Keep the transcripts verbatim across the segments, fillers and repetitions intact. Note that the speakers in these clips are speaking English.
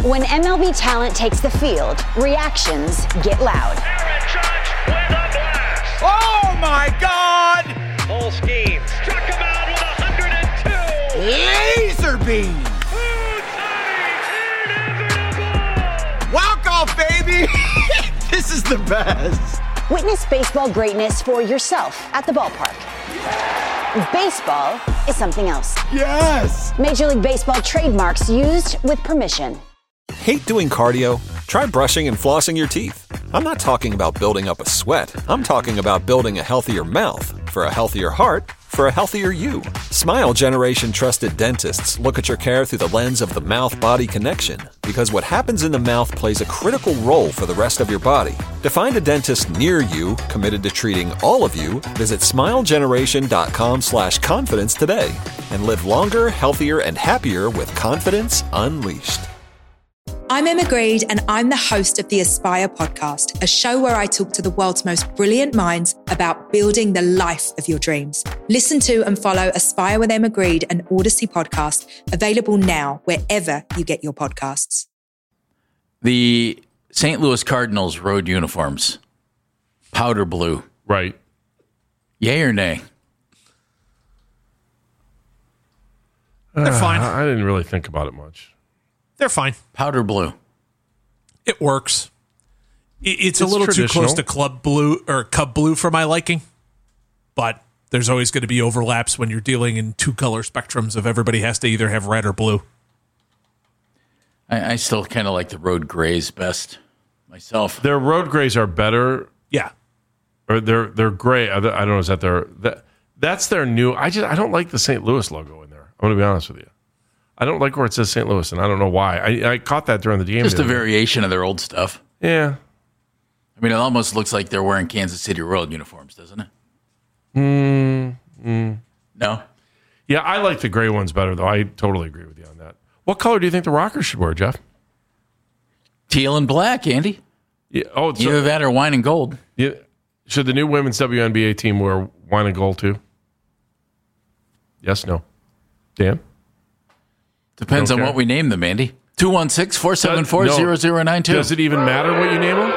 When M L B talent takes the field, reactions get loud. Aaron Judge with a blast. Oh, my God! Full scheme. Struck him out with one hundred two. Laser beam. Walk off, baby. This is the best. Witness baseball greatness for yourself at the ballpark. Baseball is something else. Yes. Major League Baseball trademarks used with permission. Hate doing cardio? Try brushing and flossing your teeth. I'm not talking about building up a sweat. I'm talking about building a healthier mouth for a healthier heart for a healthier you. Smile Generation trusted dentists look at your care through the lens of the mouth-body connection, because what happens in the mouth plays a critical role for the rest of your body. To find a dentist near you committed to treating all of you, visit smilegeneration.com slash confidence today and live longer, healthier, and happier with confidence unleashed. I'm Emma Greed, and I'm the host of the Aspire podcast, a show where I talk to the world's most brilliant minds about building the life of your dreams. Listen to and follow Aspire with Emma Greed, an Odyssey podcast, available now wherever you get your podcasts. The Saint Louis Cardinals road uniforms, powder blue. Right. Yay or nay? They're fine. Uh, I didn't really think about it much. They're fine. Powder blue. It works. It's, It's a little too close traditional. to club blue or Cub blue for my liking, but there's always going to be overlaps when you're dealing in two color spectrums of everybody has to either have red or blue. I, I still kind of like the road grays best myself. Their road grays are better, Yeah. or they're they're gray. I don't know. Is that their that that's their new? I just I don't like the Saint Louis logo in there. I'm going to be honest with you. I don't like where it says Saint Louis, and I don't know why. I, I caught that during the game. Just a the other day. variation of their old stuff. Yeah. I mean, it almost looks like they're wearing Kansas City Royal uniforms, doesn't it? Mm, mm. No? Yeah, I like the gray ones better, though. I totally agree with you on that. What color do you think the Rockers should wear, Jeff? Teal and black, Andy. Yeah. Oh, so, Either that or wine and gold. yeah. Should the new women's W N B A team wear wine and gold too? Yes, no. Dan? Depends Okay. on what we name them, Andy. two one six, four seven four, zero zero nine two. Does it even matter what you name them?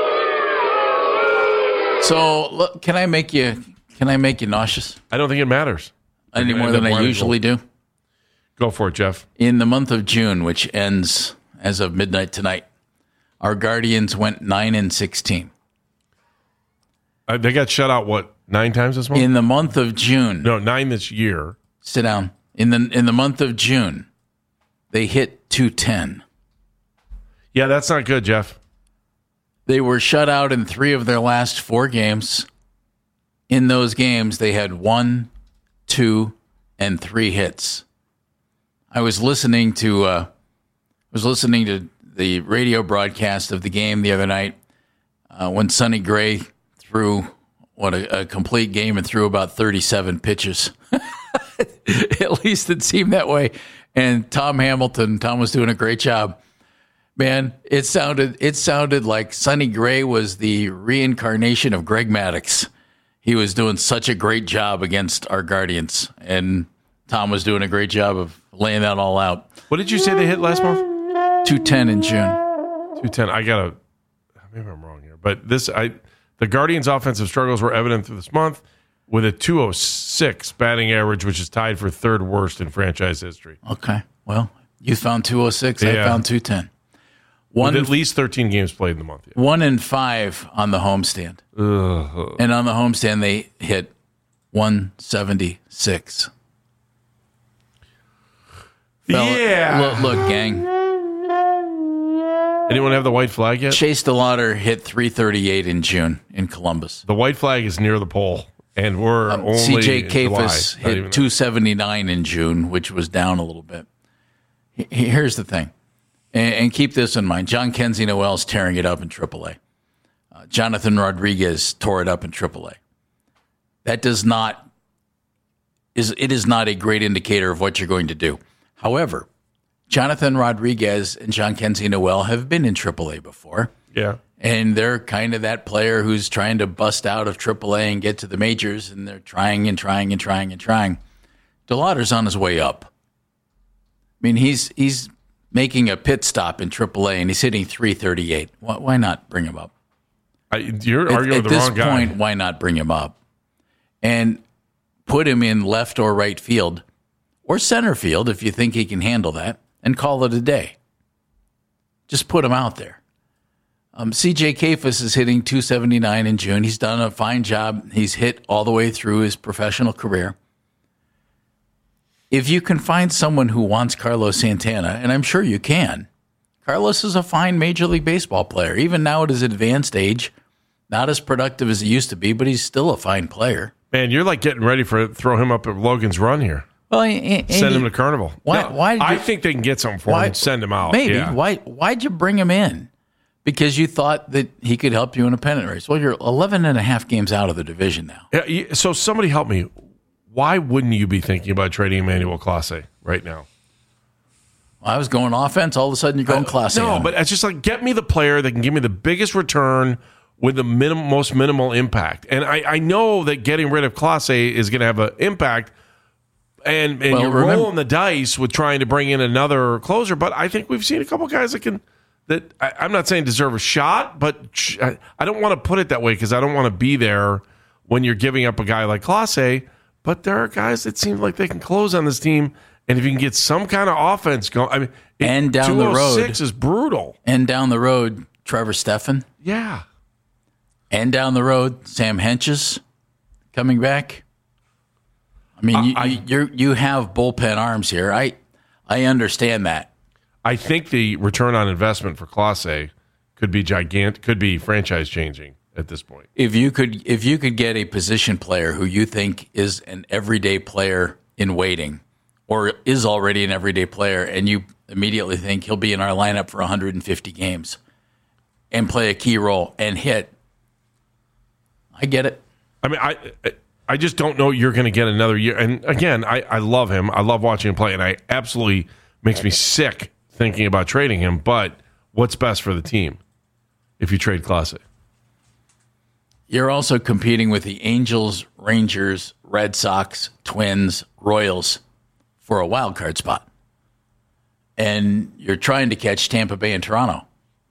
So, look, can I make you can I make you nauseous? I don't think it matters. Any I more end than up I wine and usually do? Go for it, Jeff. In the month of June, which ends as of midnight tonight, our Guardians went nine and sixteen. Uh, they got shut out, what, nine times this month? In the month of June. No, nine this year. Sit down. In the in the month of June, they hit two ten. Yeah, that's not good, Jeff. They were shut out in three of their last four games. In those games, they had one, two, and three hits. I was listening to uh, was listening to the radio broadcast of the game the other night uh, when Sonny Gray threw what a, a complete game and threw about thirty-seven pitches. At least it seemed that way. And Tom Hamilton, Tom was doing a great job. Man, it sounded it sounded like Sonny Gray was the reincarnation of Greg Maddux. He was doing such a great job against our Guardians, and Tom was doing a great job of laying that all out. What did you say they hit last month? two ten in June. two ten. I got to, maybe I'm wrong here, but this, I, the Guardians' offensive struggles were evident through this month with a two oh six batting average, which is tied for third worst in franchise history. Okay, well, you found two oh six. I Yeah. found two ten. One With at least thirteen games played in the month. Yeah. One in five on the homestand. Ugh. And on the homestand, they hit one seventy-six. Fella, Yeah. Look, look, gang. Anyone have the white flag yet? Chase DeLauder hit three thirty-eight in June in Columbus. The white flag is near the pole, and we're Um, only C J in July. Kafis Not even- hit two seventy-nine in June, which was down a little bit. H- Here's the thing, and, and keep this in mind. John Kenzie Noel's tearing it up in triple A. Uh, Jonathan Rodriguez tore it up in triple A. That does not is it is not a great indicator of what you're going to do. However, Jonathan Rodriguez and John Kenzie Noel have been in triple A before. Yeah. And they're kind of that player who's trying to bust out of triple A and get to the majors, and they're trying and trying and trying and trying. DeLauder's on his way up. I mean, he's he's making a pit stop in triple A, and he's hitting three thirty-eight. Why, why not bring him up? I, you're arguing at, with the wrong guy. At this point, why not bring him up and put him in left or right field or center field if you think he can handle that, and call it a day. Just put him out there. Um, C J Kayfus is hitting two seventy-nine in June. He's done a fine job. He's hit all the way through his professional career. If you can find someone who wants Carlos Santana, and I'm sure you can, Carlos is a fine Major League Baseball player. Even now at his advanced age, not as productive as he used to be, but he's still a fine player. Man, you're like getting ready for throw him up at Logan's Run here. Well, Andy, send him to Carnival. Why? No, why did I you, think they can get something for why, him and send him out. Maybe. Yeah. Why? Why'd you bring him in? Because you thought that he could help you in a pennant race. Well, you're eleven and a half games out of the division now. Yeah, so somebody help me. Why wouldn't you be thinking about trading Emmanuel Clase right now? Well, I was going offense. All of a sudden, you're going Clase. No, but it's just like, get me the player that can give me the biggest return with the minim- most minimal impact. And I, I know that getting rid of Clase is going to have an impact, and, and Well, you're remember- rolling the dice with trying to bring in another closer. But I think we've seen a couple guys that can, that I, I'm not saying deserve a shot, but sh- I, I don't want to put it that way because I don't want to be there when you're giving up a guy like Clase. But there are guys that seem like they can close on this team. And if you can get some kind of offense going, I mean, it, and down the road, two oh six is brutal. And down the road, Trevor Stephan. Yeah. And down the road, Sam Hentges coming back. I mean, you, I, you you you have bullpen arms here. I I understand that. I think the return on investment for Clase could be gigantic, could be franchise changing at this point. If you could if you could get a position player who you think is an everyday player in waiting, or is already an everyday player, and you immediately think he'll be in our lineup for one hundred fifty games and play a key role and hit, I get it. I mean, I I just don't know you're going to get another year. And again, I, I love him. I love watching him play, and I absolutely makes me sick thinking about trading him. But what's best for the team if you trade Clase? You're also competing with the Angels, Rangers, Red Sox, Twins, Royals for a wild card spot. And you're trying to catch Tampa Bay and Toronto.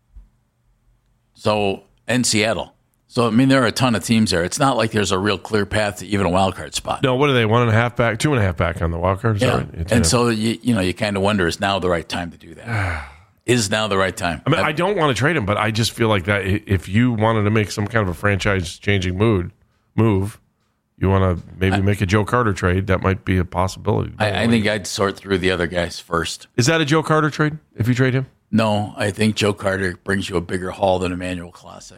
So, and Seattle. So, I mean, there are a ton of teams there. It's not like there's a real clear path to even a wild card spot. No, what are they, one and a half back, two and a half back on the wild card? Is Yeah. that right? And so, you, you know, you kind of wonder, is now the right time to do that? Is now the right time? I mean, I don't want to trade him, but I just feel like that if you wanted to make some kind of a franchise-changing mood, move, you want to maybe I, make a Joe Carter trade, that might be a possibility. I, I think I'd sort through the other guys first. Is that a Joe Carter trade, if you trade him? No, I think Joe Carter brings you a bigger haul than Emmanuel Clase.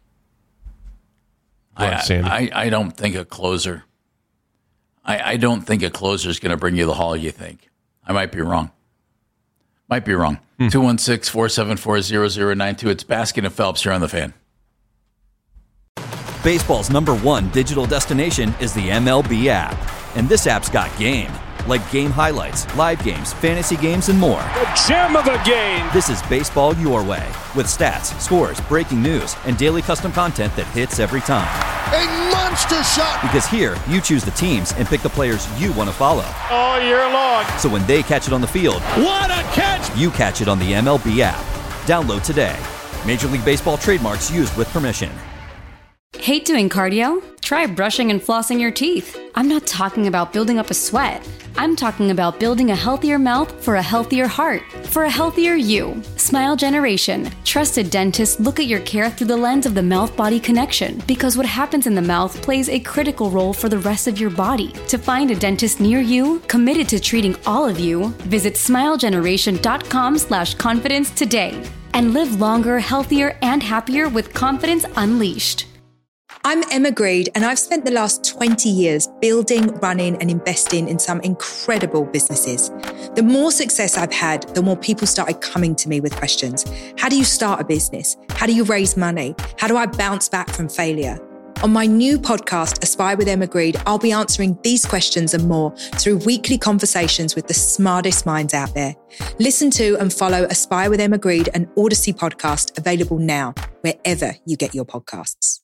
I, I, I don't think a closer. I, I don't think a closer is going to bring you the haul you think. I might be wrong. Might be wrong. Hmm. two one six, four seven four, zero zero nine two. It's Baskin and Phelps here on The Fan. Baseball's number one digital destination is the M L B app. And this app's got game. Like game highlights, live games, fantasy games, and more. The gem of a game. This is baseball your way. With stats, scores, breaking news, and daily custom content that hits every time. A monster shot. Because here, you choose the teams and pick the players you want to follow. All year long. So when they catch it on the field, what a catch! You catch it on the M L B app. Download today. Major League Baseball trademarks used with permission. Hate doing cardio? Try brushing and flossing your teeth. I'm not talking about building up a sweat. I'm talking about building a healthier mouth for a healthier heart, for a healthier you. Smile Generation. Trusted dentists look at your care through the lens of the mouth-body connection, because what happens in the mouth plays a critical role for the rest of your body. To find a dentist near you, committed to treating all of you, visit smilegeneration.com slash confidence today and live longer, healthier, and happier with confidence unleashed. I'm Emma Greed, and I've spent the last twenty years building, running, and investing in some incredible businesses. The more success I've had, the more people started coming to me with questions. How do you start a business? How do you raise money? How do I bounce back from failure? On my new podcast, Aspire with Emma Greed, I'll be answering these questions and more through weekly conversations with the smartest minds out there. Listen to and follow Aspire with Emma Greed, an Odyssey podcast available now, wherever you get your podcasts.